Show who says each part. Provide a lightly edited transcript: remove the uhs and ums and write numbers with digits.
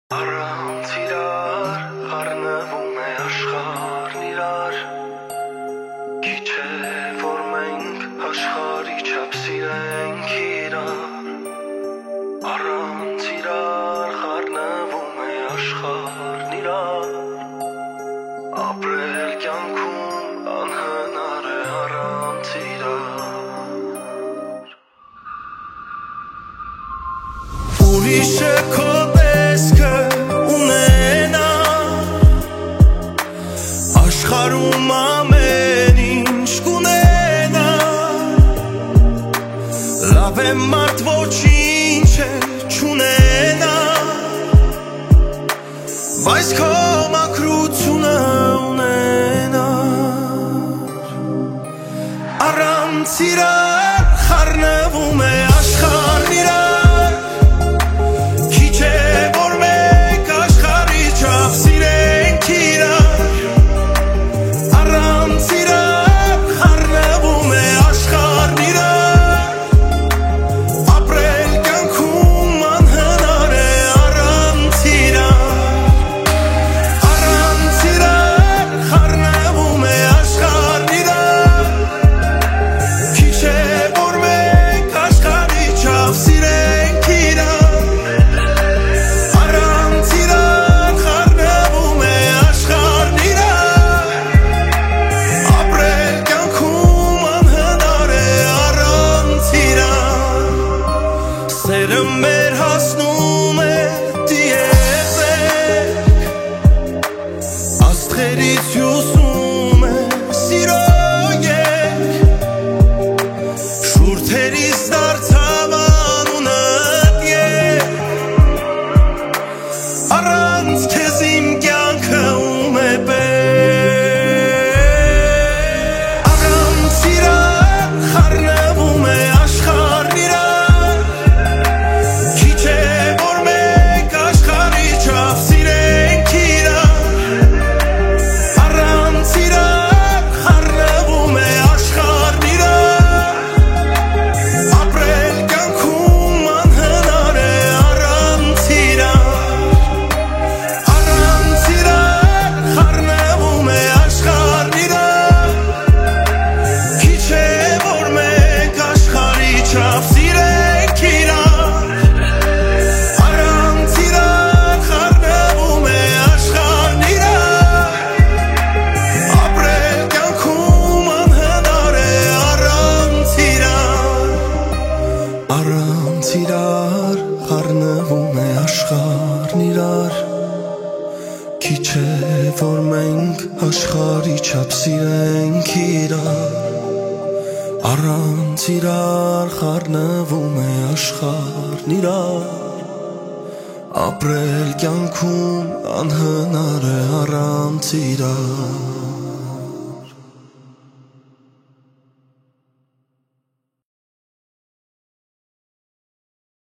Speaker 1: Առանց իրար խառնվում է աշխարհն իրար Քիչ է որ մենք աշխարհի չափ սիրենք իրար Առանց իրար խառնվում է աշխարհն իրար Ապրել կյանքում անհնար է առանց իրար Ուրիշը քո տեսքը ունենա Աշխարհում ամեն ինչ կունենա Լավ է մարդ ոչինչ չունենա Բայց քո մաքրությունը ունենար Առանց իրար խառնվում է աշխարհն իրար Սերը մեր հասնում է դիեզերք Աստղերից հյուսում է սիրո երգ Շուրթերից դարձավ անունդ երգ Առանց քեզ իմ կյանքը ում է պետք Առանց իրար խառնվում է աշխարհն իրար Առանց իրար խառնվում է աշխարհն իրար Քիչ է որ մենք աշխարհի չափ սիրենք իրար Առանց իրար խառնվում է աշխարհն իրար Ապրել կյանքում անհնար է առանց իրար